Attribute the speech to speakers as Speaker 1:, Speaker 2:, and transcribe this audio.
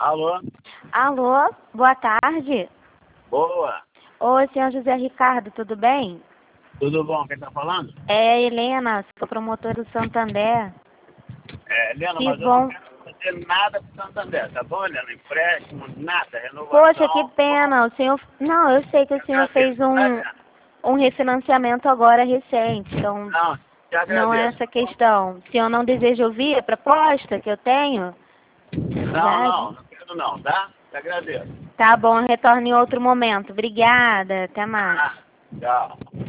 Speaker 1: Alô?
Speaker 2: Alô, boa tarde.
Speaker 1: Boa.
Speaker 2: Oi, senhor José Ricardo, tudo bem?
Speaker 1: Tudo bom? Quem tá falando?
Speaker 2: É Helena, sou promotora do Santander.
Speaker 1: Helena,
Speaker 2: Que
Speaker 1: mas eu não
Speaker 2: bom.
Speaker 1: quero fazer nada pro Santander, tá bom, Helena? Empréstimo, nada,
Speaker 2: Poxa, que
Speaker 1: renovação.
Speaker 2: pena. O senhor. Não, eu sei que o senhor fez um refinanciamento agora recente, então
Speaker 1: Não, te
Speaker 2: não é
Speaker 1: agradeço.
Speaker 2: essa questão. O senhor não deseja ouvir a proposta que eu tenho?
Speaker 1: Não quero não, tá? Te agradeço.
Speaker 2: Tá bom, eu retorno em outro momento. Obrigada, até mais.
Speaker 1: Tchau.